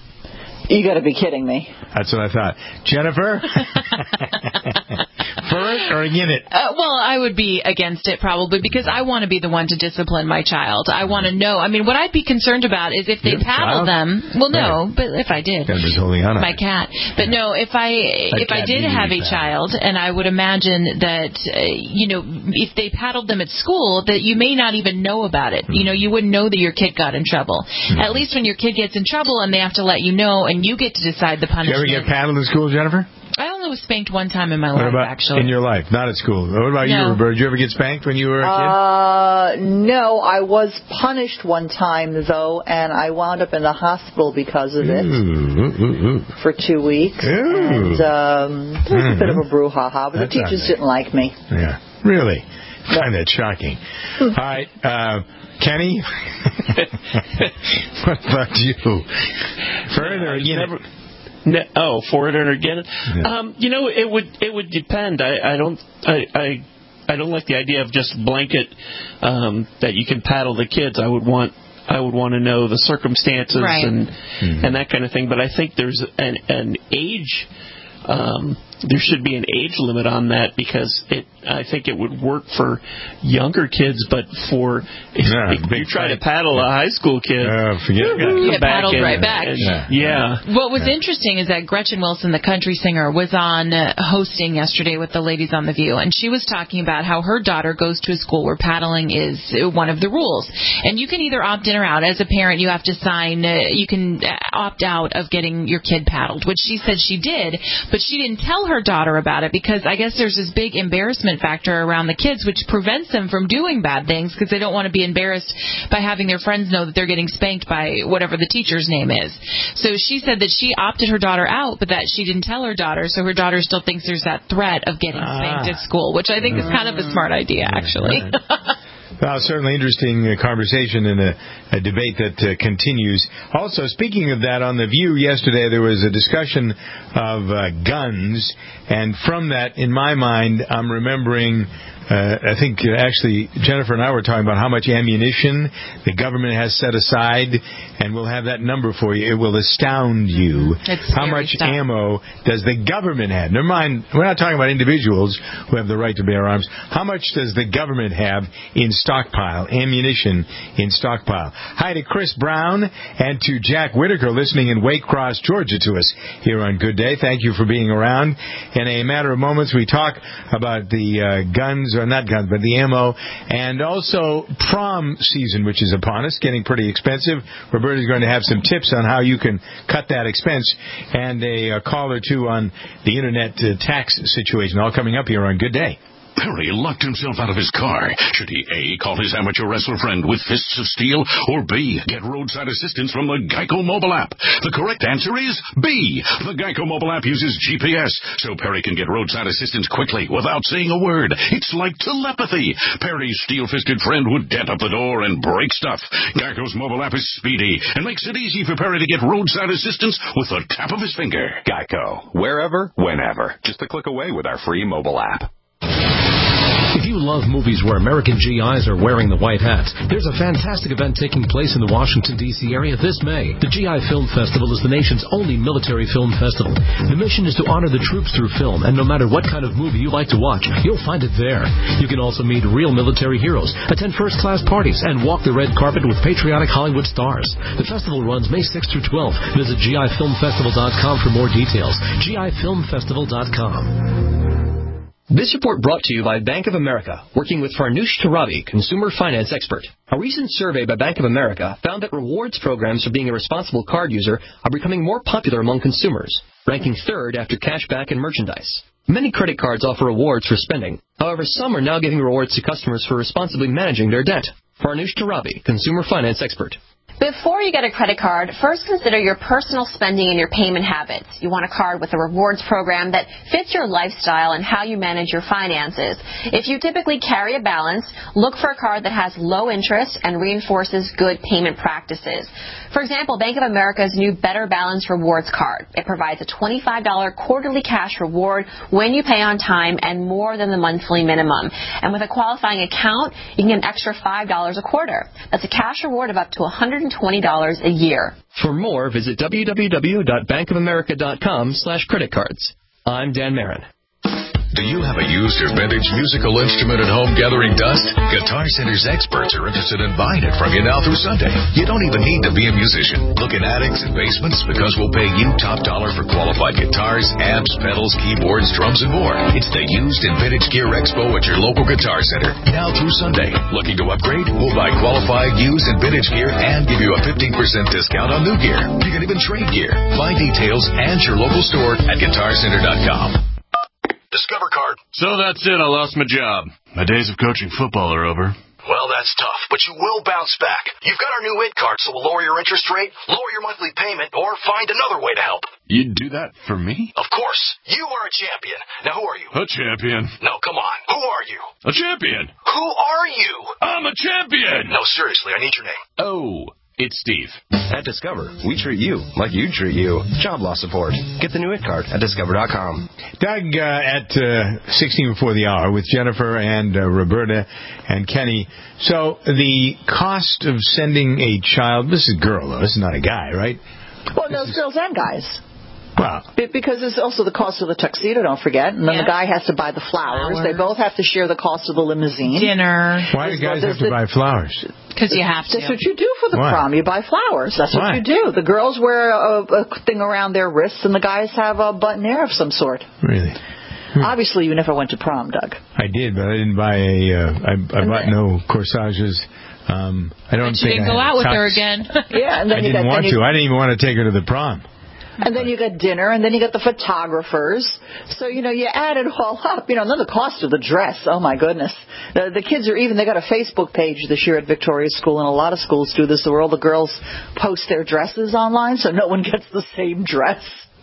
You got to be kidding me.
That's what I thought. Jennifer? For it or against it?
Uh, well, I would be against it probably because I want to be the one to discipline my child. I want to know. I mean, what I'd be concerned about is if they
Your
paddle
child?
them. Well, no,
Right.
but if I did,
I'm just holding on.
my cat. But no, if I
That
if I
cat
did
needed
have
to
a
be
child, and I would imagine that uh, you know if they paddled them at school, that you may not even know about it. You know, you wouldn't know that your kid got in trouble. At least when your kid gets in trouble and they have to let you know, and you get to decide the
Did you ever
punishment.
get paddled in school, Jennifer?
I only was spanked one time in my
What
life,
about
actually.
in your life? Not at school. What about you,
No.
Roberta? Did you ever get spanked when you were a kid?
Uh, no, I was punished one time, though, and I wound up in the hospital because of it
Ooh, ooh, ooh, ooh.
for two weeks.
Ooh.
And um, it was a bit of a brouhaha, but
That's
the teachers
ugly.
didn't like me.
Yeah, really. Find that shocking. All right, uh, Kenny. What about you? Further again.
Never, ne- oh, for it or against it.
Yeah.
Um, you know, it would it would depend. I, I don't I, I I don't like the idea of just blanket um, that you can paddle the kids. I would want. I would want to know the circumstances
Right.
and
Mm-hmm.
and that kind of thing. But I think there's an an age. Um, there should be an age limit on that because it. I think it would work for younger kids, but for if,
Yeah,
if
big
you try to
fight.
paddle a high school kid,
Uh, forget it.
You get
back
paddled
and-
right back.
and-
Yeah.
yeah.
What was interesting is that Gretchen Wilson, the country singer, was on uh, hosting yesterday with the ladies on The View, and she was talking about how her daughter goes to a school where paddling is uh, one of the rules. And you can either opt in or out. As a parent, you have to sign, uh, you can uh, opt out of getting your kid paddled, which she said she did, but she didn't tell her daughter about it because I guess there's this big embarrassment factor around the kids, which prevents them from doing bad things because they don't want to be embarrassed by having their friends know that they're getting spanked by whatever the teacher's name is. So she said that she opted her daughter out, but that she didn't tell her daughter, so her daughter still thinks there's that threat of getting spanked at school, which I think is kind of a smart idea, actually.
Well, certainly interesting uh, conversation and a, a debate that uh, continues. Also, speaking of that, on The View yesterday, there was a discussion of uh, guns, and from that, in my mind, I'm remembering Uh, I think uh, actually Jennifer and I were talking about how much ammunition the government has set aside, and we'll have that number for you. It will astound you.
It's
how much
stuff.
ammo does the government have? Never mind, we're not talking about individuals who have the right to bear arms. How much does the government have in stockpile, ammunition in stockpile? Hi to Chris Brown and to Jack Whitaker listening in Waycross, Georgia to us here on Good Day. Thank you for being around. In a matter of moments, we talk about the uh, guns, or not guns, but the ammo, and also prom season, which is upon us, getting pretty expensive. Roberta's going to have some tips on how you can cut that expense, and a, a call or two on the internet uh, tax situation, all coming up here on Good Day.
Perry locked himself out of his car. Should he A, call his amateur wrestler friend with fists of steel, or B, get roadside assistance from the Geico mobile app? The correct answer is B. The Geico mobile app uses G P S, so Perry can get roadside assistance quickly without saying a word. It's like telepathy. Perry's steel-fisted friend would dent up the door and break stuff. Geico's mobile app is speedy and makes it easy for Perry to get roadside assistance with a tap of his finger.
Geico. Wherever, whenever. Just a click away with our free mobile app.
If you love movies where American G Is are wearing the white hats, there's a fantastic event taking place in the Washington, D C area this May. The G I Film Festival is the nation's only military film festival. The mission is to honor the troops through film, and no matter what kind of movie you like to watch, you'll find it there. You can also meet real military heroes, attend first-class parties, and walk the red carpet with patriotic Hollywood stars. The festival runs May sixth through twelfth. Visit G I film festival dot com for more details. G I film festival dot com.
This report brought to you by Bank of America, working with Farnoosh Torabi, consumer finance expert. A recent survey by Bank of America found that rewards programs for being a responsible card user are becoming more popular among consumers, ranking third after cashback and merchandise. Many credit cards offer rewards for spending. However, some are now giving rewards to customers for responsibly managing their debt. Farnoosh Torabi, consumer finance expert.
Before you get a credit card, first consider your personal spending and your payment habits. You want a card with a rewards program that fits your lifestyle and how you manage your finances. If you typically carry a balance, look for a card that has low interest and reinforces good payment practices. For example, Bank of America's new Better Balance Rewards card. It provides a twenty-five dollars quarterly cash reward when you pay on time and more than the monthly minimum. And with a qualifying account, you can get an extra five dollars a quarter. That's a cash reward of up to one hundred twenty dollars a year.
For more, visit w w w dot bank of america dot com slash credit cards. I'm Dan Marin.
Do you have a used or vintage musical instrument at home gathering dust? Guitar Center's experts are interested in buying it from you now through Sunday. You don't even need to be a musician. Look in attics and basements because we'll pay you top dollar for qualified guitars, amps, pedals, keyboards, drums, and more. It's the Used and Vintage Gear Expo at your local Guitar Center now through Sunday. Looking to upgrade? We'll buy qualified used and vintage gear and give you a fifteen percent discount on new gear. You can even trade gear. Find details and your local store at guitar center dot com.
Discover card.
So that's it. I lost my job. My days of coaching football are over.
Well, that's tough, but you will bounce back. You've got our new I T card, so we'll lower your interest rate, lower your monthly payment, or find another way to help.
You'd do that for me?
Of course. You are a champion. Now, who are you?
A champion.
No, come on. Who are you?
A champion.
Who are you?
I'm a champion.
No, seriously, I need your name.
Oh, it's Steve.
At Discover, we treat you like you treat you. Job loss support. Get the new I T card at discover dot com.
Doug, uh, at uh, sixteen before the hour with Jennifer and uh, Roberta and Kenny. So the cost of sending a child, this is a girl, though. This is not a guy, right?
Well, no, it's girls and guys.
Wow.
Because there's also the cost of the tuxedo, don't forget. And then yeah. the guy has to buy the flowers. flowers. They both have to share the cost of the limousine.
Dinner.
Why do guys have to buy flowers?
Because you have to.
That's what you do for the
Why?
prom. You buy flowers. That's
Why?
what you do. The girls wear a, a thing around their wrists, and the guys have a buttonniere of some sort.
Really? Hmm.
Obviously, you never went to prom, Doug.
I did, but I didn't buy a. Uh, I, I bought no corsages. Um, I don't
but
think
you didn't
I
go
had
out with
tux.
her again.
Yeah, and then
I
you
didn't
got,
want
then you,
to. I didn't even want to take her to the prom.
And then you got dinner, and then you got the photographers. So, you know, you add it all up. You know, and then the cost of the dress. Oh, my goodness. The, the kids are even, they got a Facebook page this year at Victoria School, and a lot of schools do this, where all the girls post their dresses online so no one gets the same dress.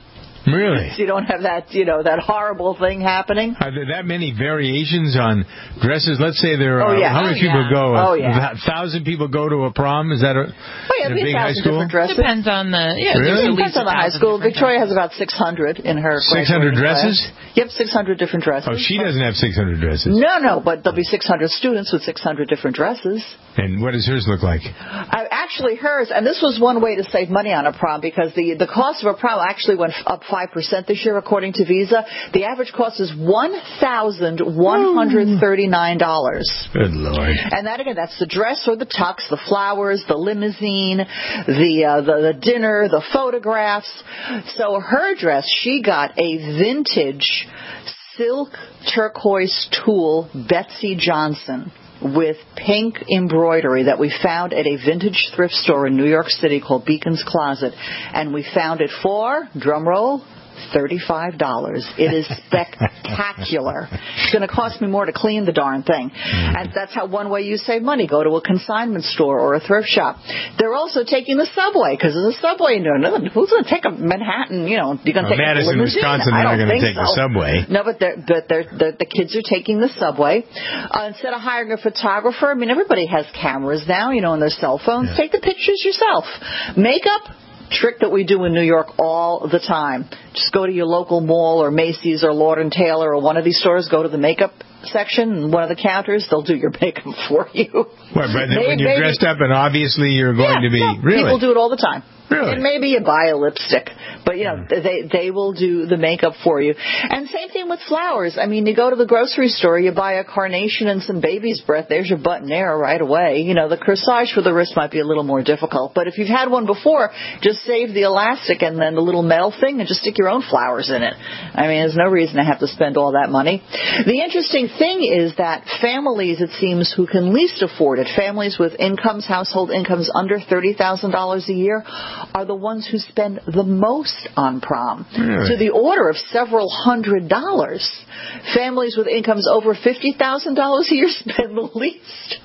Really?
So you don't have that, you know, that horrible thing happening.
Are there that many variations on dresses? Let's say there are,
oh, yeah.
how many
oh,
people
yeah.
go?
Oh, yeah.
A thousand people go to a prom? Is that a,
oh, yeah,
a big high school?
Dresses.
Depends on the, yeah,
really?
It
depends on the high school. Victoria has about six hundred in her
six hundred dresses?
Class. Yep, six hundred different dresses.
Oh, she doesn't have six hundred dresses.
No, no, but there'll be six hundred students with six hundred different dresses.
And what does hers look like?
Uh, actually, hers, and this was one way to save money on a prom, because the, the cost of a prom actually went up five percent this year, according to Visa. The average cost is one thousand one hundred thirty-nine dollars.
Good Lord.
And that, again, that's the dress or the tux, the flowers, the limousine, the, uh, the, the dinner, the photographs. So her dress, she got a vintage silk turquoise tulle Betsy Johnson with pink embroidery that we found at a vintage thrift store in New York City called Beacon's Closet. And we found it for, drum roll, thirty-five dollars. It is spectacular. It's going to cost me more to clean the darn thing. And that's how one way you save money. Go to a consignment store or a thrift shop. They're also taking the subway, because there's a subway in there. Who's going to take a Manhattan, you know, you're going to
well,
take
Madison,
a limousine?
Wisconsin, they're not going to take
so.
the subway.
No, but, they're, but they're, they're, the kids are taking the subway. Uh, instead of hiring a photographer, I mean, everybody has cameras now, you know, on their cell phones. Yeah. Take the pictures yourself. Makeup, trick that we do in New York all the time. Just go to your local mall or Macy's or Lord and Taylor or one of these stores, go to the makeup section, and one of the counters, they'll do your makeup for you.
What, but maybe, when you're maybe, dressed up and obviously you're going
yeah,
to be...
Yeah,
really?
People do it all the time.
Really?
And maybe you buy a lipstick. But, you know, they they will do the makeup for you. And same thing with flowers. I mean, you go to the grocery store, you buy a carnation and some baby's breath, there's your button there right away. You know, the corsage for the wrist might be a little more difficult. But if you've had one before, just save the elastic and then the little metal thing and just stick your own flowers in it. I mean, there's no reason to have to spend all that money. The interesting thing is that families, it seems, who can least afford it, families with incomes, household incomes under thirty thousand dollars a year, are the ones who spend the most on prom,
really?
To the order of several hundred dollars. Families with incomes over fifty thousand dollars a year spend the least.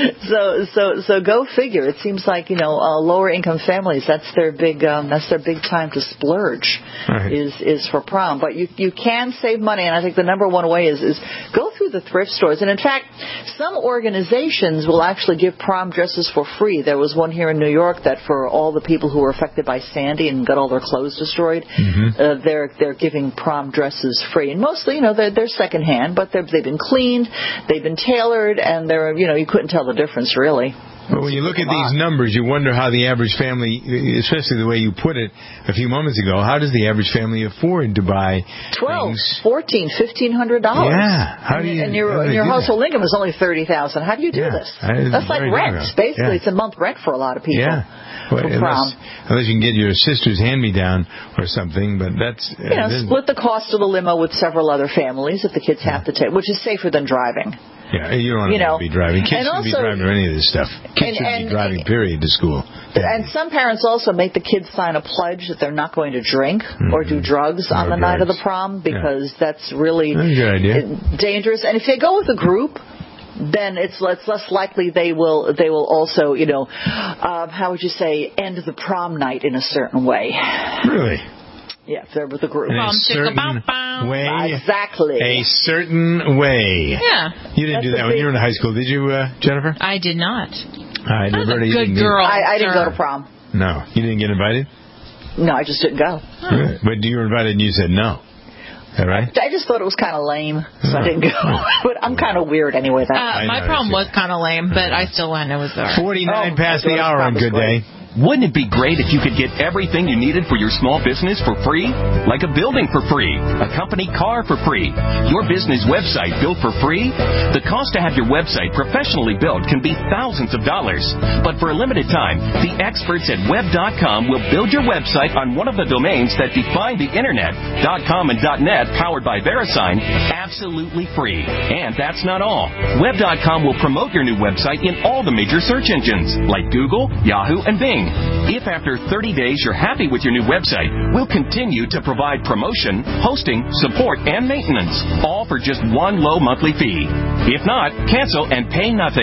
So, so, so go figure. It seems like, you know, uh, lower income families, that's their big, um, that's their big time to splurge, right. is, is for prom. But you, you can save money, and I think the number one way is, is go through the thrift stores. And in fact, some organizations will actually give prom dresses for free. There was one here in New York that for all the people who were affected by Sandy and got all their clothes destroyed, mm-hmm. uh, they're, they're giving prom dresses free. And mostly, you know, they're, they're secondhand, but they're, they've been cleaned, they've been tailored, and they're, you know, you couldn't tell the difference, really.
But when you look at these numbers, you wonder how the average family, especially the way you put it a few moments ago, how does the average family afford to buy
twelve,
things?
fourteen, fifteen hundred dollars?
Yeah. How do you?
And your,
and
your household that? income is only thirty thousand. How do you do
yeah.
this?
I,
That's like rent. Basically, yeah. It's a month rent for a lot of people.
Yeah. Well,
for
unless,
prom.
unless you can get your sister's hand-me-down or something, but that's...
You know, uh, split the cost of the limo with several other families if the kids yeah. have to take, which is safer than driving.
Yeah, you don't want
you
to
know,
be driving. Kids shouldn't be driving or any of this stuff. Kids shouldn't be driving, period, to school.
And some parents also make the kids sign a pledge that they're not going to drink mm-hmm. or do drugs no on the drugs. night of the prom, because yeah. that's really
that's a good idea.
dangerous. And if they go with a group, then it's less, less likely they will they will also, you know, uh, how would you say, end the prom night in a certain way.
Really?
Yeah, if they're with a group.
In a certain way.
Exactly.
A certain way.
Yeah.
You didn't That's do that when you were in high school, did you, uh, Jennifer?
I did not.
I,
I was a good girl.
I, I didn't go to prom.
No. You didn't get invited?
No, I just didn't go.
Oh. Really? But you were invited and you said no. Is that right?
I just thought it was kind of lame, so oh. I didn't go. But I'm kind of weird anyway. That
uh, my prom was kind of lame, but I still went. It was all right.
forty-nine oh, past the hour on Good Day.
Wouldn't it be great if you could get everything you needed for your small business for free? Like a building for free, a company car for free, your business website built for free? The cost to have your website professionally built can be thousands of dollars. But for a limited time, the experts at web dot com will build your website on one of the domains that define the Internet, .com and .net, powered by VeriSign, absolutely free. And that's not all. web dot com will promote your new website in all the major search engines, like Google, Yahoo, and Bing. If after thirty days you're happy with your new website, we'll continue to provide promotion, hosting, support, and maintenance, all for just one low monthly fee. If not, cancel and pay nothing.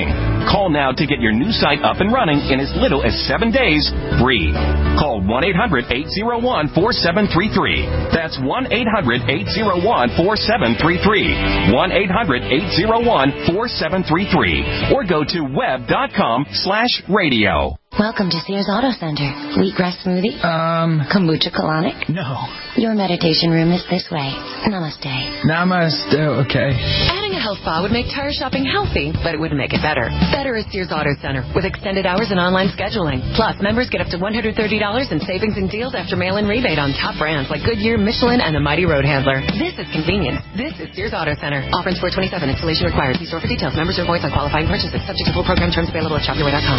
Call now to get your new site up and running in as little as seven days, free. Call one eight hundred eight oh one four seven three three. That's one eight hundred eight oh one four seven three three. one eight hundred eight oh one four seven three three. Or go to web.com slash radio.
Welcome to Sears Auto Center. Wheatgrass smoothie? Um. Kombucha colonic?
No.
Your meditation room is this way. Namaste.
Namaste. Okay.
Adding a health spa would make tire shopping healthy, but it wouldn't make it better. Better is Sears Auto Center with extended hours and online scheduling. Plus, members get up to one hundred thirty dollars in savings and deals after mail-in rebate on top brands like Goodyear, Michelin, and the Mighty Road Handler. This is convenience. This is Sears Auto Center. Offer four twenty-seven. Installation required. See store for details. Members are voice on qualifying purchases. Subject to full program terms available at shop your way dot com.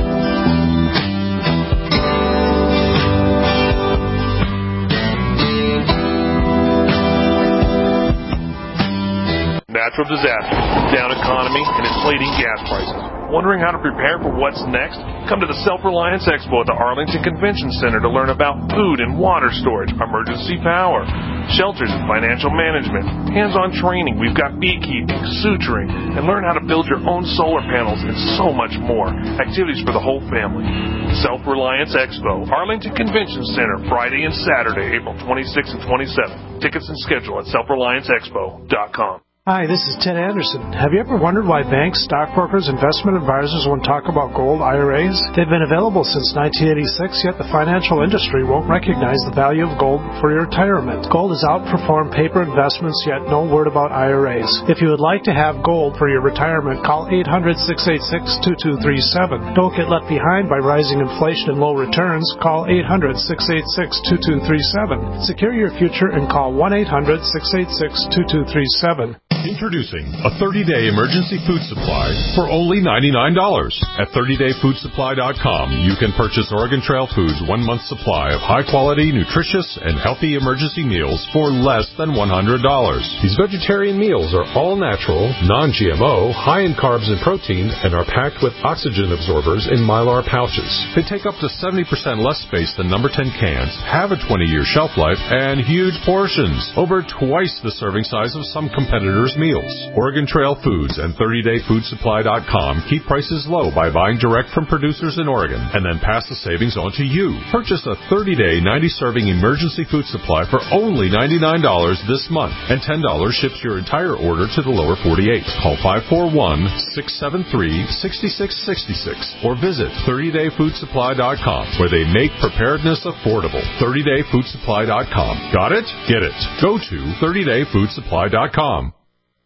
Natural disasters, down economy, and inflating gas prices. Wondering how to prepare for what's next? Come to the Self-Reliance Expo at the Arlington Convention Center to learn about food and water storage, emergency power, shelters and financial management, hands-on training. We've got beekeeping, suturing, and learn how to build your own solar panels and so much more. Activities for the whole family. Self-Reliance Expo, Arlington Convention Center, Friday and Saturday, April twenty-sixth and twenty-seventh. Tickets and schedule at self reliance expo dot com.
Hi, this is Ted Anderson. Have you ever wondered why banks, stockbrokers, investment advisors won't talk about gold I R As? They've been available since nineteen eighty-six, yet the financial industry won't recognize the value of gold for your retirement. Gold has outperformed paper investments, yet no word about I R As. If you would like to have gold for your retirement, call eight hundred, six eight six, two two three seven. Don't get left behind by rising inflation and low returns. Call eight hundred, six eight six, two two three seven. Secure your future and call one eight hundred, six eight six, two two three seven.
Introducing a thirty-day emergency food supply for only ninety-nine dollars. At thirty day food supply dot com, you can purchase Oregon Trail Foods' one-month supply of high-quality, nutritious, and healthy emergency meals for less than one hundred dollars. These vegetarian meals are all natural, non-G M O, high in carbs and protein, and are packed with oxygen absorbers in Mylar pouches. They take up to seventy percent less space than number ten cans, have a twenty year shelf life, and huge portions, over twice the serving size of some competitors' meals. Oregon Trail Foods and thirty day food supply dot com keep prices low by buying direct from producers in Oregon and then pass the savings on to you. Purchase a thirty day, ninety serving emergency food supply for only ninety-nine dollars this month, and ten dollars ships your entire order to the lower forty-eight. Call five four one, six seven three, six six six six or visit thirty day food supply dot com, where they make preparedness affordable. thirty day food supply dot com. Got it? Get it. Go to thirty day food supply dot com.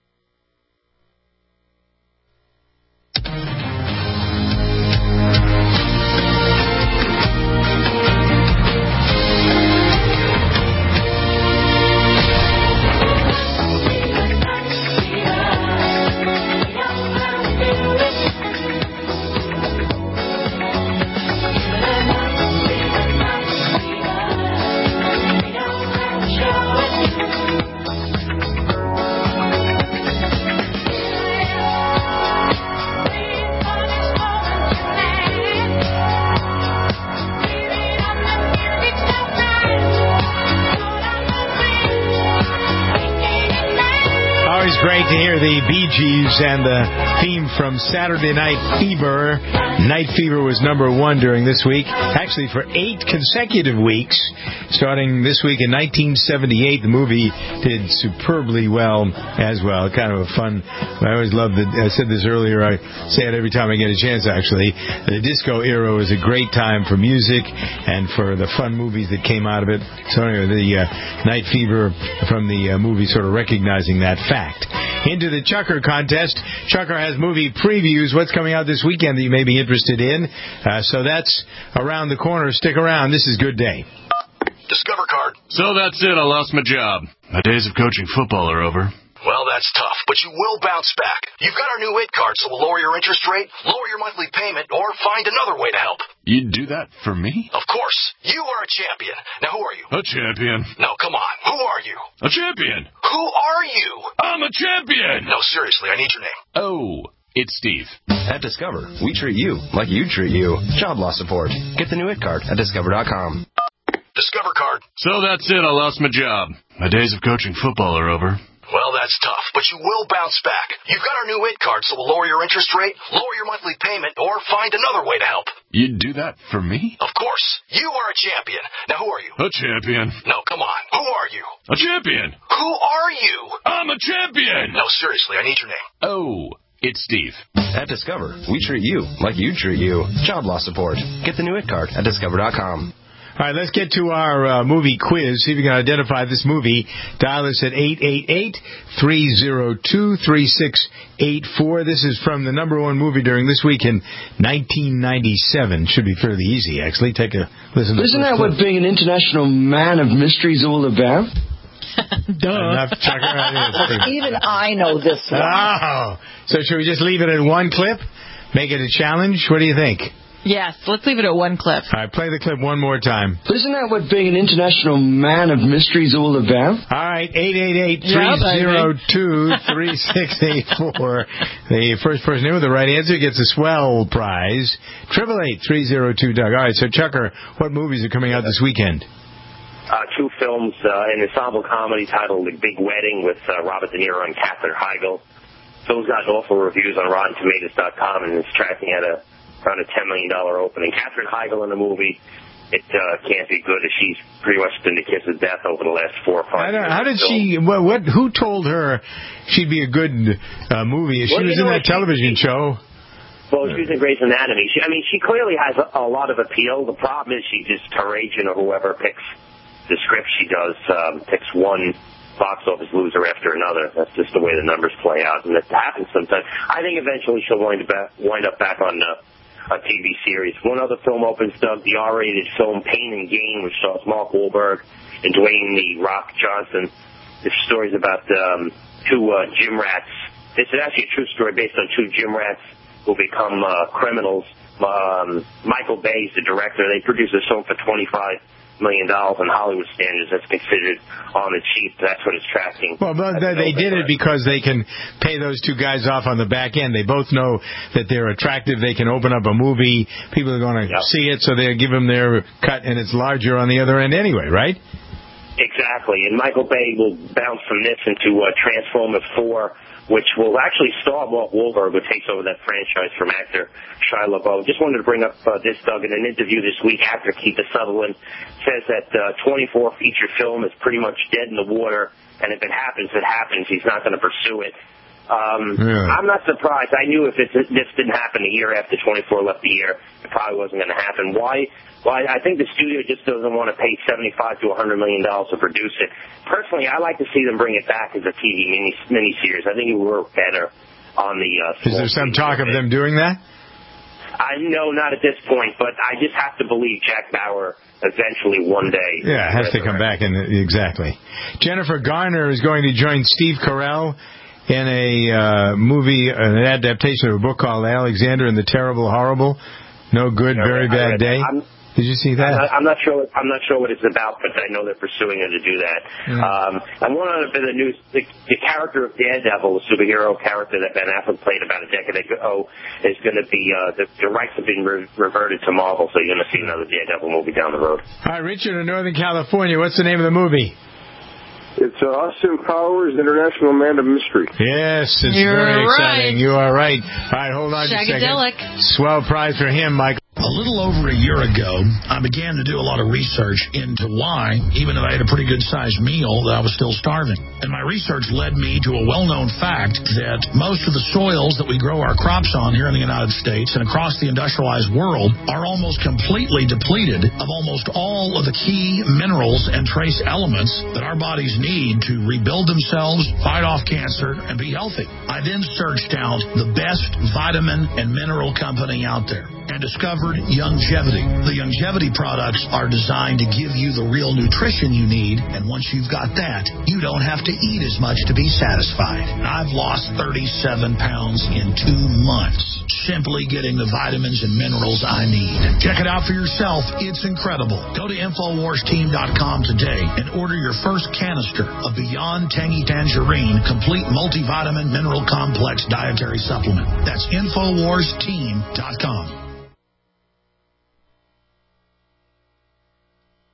Great to hear the Bee Gees and the theme from Saturday Night Fever. Night Fever was number one during this week, actually for eight consecutive weeks, starting this week in nineteen seventy-eight. The movie did superbly well as well. Kind of a fun, I always love the, I said this earlier, I say it every time I get a chance actually, the disco era was a great time for music and for the fun movies that came out of it. So anyway, the uh, Night Fever from the uh, movie sort of recognizing that fact. Into the Chucker contest. Chucker has movie previews. What's coming out this weekend that you may be interested in? Uh, so that's around the corner. Stick around. This is Good Day.
Discover card.
So that's it. I lost my job. My days of coaching football are over.
Well, that's tough, but you will bounce back. You've got our new I T card, so we'll lower your interest rate, lower your monthly payment, or find another way to help.
You'd do that for me?
Of course. You are a champion. Now, who are you?
A champion.
No, come on. Who are you?
A champion.
Who are you?
I'm a champion.
No, seriously, I need your name.
Oh, it's Steve.
At Discover, we treat you like you treat you. Job loss support. Get the new I T card at discover dot com.
Discover card.
So that's it. I lost my job. My days of coaching football are over.
Well, that's tough, but you will bounce back. You've got our new I T card, so we'll lower your interest rate, lower your monthly payment, or find another way to help.
You'd do that for me?
Of course. You are a champion. Now, who are you?
A champion.
No, come on. Who are you?
A champion.
Who are you?
I'm a champion.
No, seriously, I need your name.
Oh, it's Steve.
At Discover, we treat you like you treat you. Job loss support. Get the new I T card at discover dot com.
All right, let's get to our uh, movie quiz. See if you can identify this movie. Dial us at eight eight eight, three oh two, three six eight four. This is from the number one movie during this week in nineteen ninety-seven. Should be fairly easy, actually. Take a listen.
Isn't that what being an international man of mystery is all about?
Duh. Enough, Chucker.
Even I know this one.
Oh, so should we just leave it at one clip? Make it a challenge? What do you think?
Yes, let's leave it at one clip.
All right, play the clip one more time.
Isn't that what being an international man of mystery is all about?
All right, eight eight eight, three oh two, three six eight four. The first person in with the right answer gets a swell prize. Triple eight, three oh two, Doug. All right, so Chucker, what movies are coming out this weekend?
Uh, two films, uh, an ensemble comedy titled The Big Wedding with uh, Robert De Niro and Katherine Heigl. Those got awful reviews on Rotten Tomatoes dot com, and it's tracking at a around a ten million dollars opening. Katherine Heigl in the movie, it uh, can't be good. She's pretty much been the kiss of death over the last four or five years.
How did she, what, what, who told her she'd be a good uh, movie? She
well,
was
you know
in that
she,
television show.
Well, she was in Grey's Anatomy. She, I mean, she clearly has a, a lot of appeal. The problem is she just, her agent or whoever picks the script she does, um, picks one box office loser after another. That's just the way the numbers play out, and that happens sometimes. I think eventually she'll wind up back, wind up back on uh, a T V series. One other film opens, Doug, the R-rated film Pain and Gain, which stars Mark Wahlberg and Dwayne The Rock Johnson. This story's about um, two uh, gym rats. This is actually a true story based on two gym rats who become uh, criminals. Um, Michael Bay is the director. They produced this film for twenty-five million dollars on Hollywood standards. That's considered on the cheap. That's what it's tracking.
Well, but they, they did it because they can pay those two guys off on the back end. They both know that they're attractive. They can open up a movie. People are going to yep. see it, so they'll give them their cut, and it's larger on the other end anyway, right?
Exactly. And Michael Bay will bounce from this into uh, Transformers four, which will actually star Mark Wahlberg, who takes over that franchise from actor Shia LaBeouf. Just wanted to bring up uh, this, Doug. In an interview this week, actor Keith Sutherland says that uh, twenty-four feature film is pretty much dead in the water, and if it happens, it happens. He's not going to pursue it. Um, yeah. I'm not surprised. I knew if it, this didn't happen a year after twenty-four left the year, it probably wasn't going to happen. Why? Well, I think the studio just doesn't want to pay seventy-five to one hundred million dollars to produce it. Personally, I like to see them bring it back as a T V mini miniseries. I think it would work better on the. Uh,
Is there some talk of them doing that?
I know not at this point, but I just have to believe Jack Bauer eventually one day.
Yeah, it has to come back in exactly. Jennifer Garner is going to join Steve Carell in a uh, movie, an adaptation of a book called Alexander and the Terrible Horrible. No good, very bad day.
I'm,
Did you see that?
I'm not, I'm not sure. I'm not sure what it's about, but I know they're pursuing her to do that. Mm. Um, and one other bit of news: the, the character of Daredevil, the superhero character that Ben Affleck played about a decade ago, is going to be uh, the, the rights have been re- reverted to Marvel, so you're going to see another Daredevil movie down the road.
All right, Richard in Northern California. What's the name of the movie?
It's uh, Austin Powers, International Man of Mystery.
Yes, it's
You're
very exciting.
right.
You are right. All right, hold on just a
Shagadelic.
second. Swell prize for him, Michael.
A little over a year ago, I began to do a lot of research into why, even if I had a pretty good-sized meal, that I was still starving. And my research led me to a well-known fact that most of the soils that we grow our crops on here in the United States and across the industrialized world are almost completely depleted of almost all of the key minerals and trace elements that our bodies need to rebuild themselves, fight off cancer, and be healthy. I then searched out the best vitamin and mineral company out there and discovered Youngevity. The Youngevity products are designed to give you the real nutrition you need, and once you've got that, you don't have to eat as much to be satisfied. I've lost thirty-seven pounds in two months, simply getting the vitamins and minerals I need. Check it out for yourself. It's incredible. Go to Infowars Team dot com today and order your first canister of Beyond Tangy Tangerine Complete Multivitamin Mineral Complex Dietary Supplement. That's Infowars Team dot com.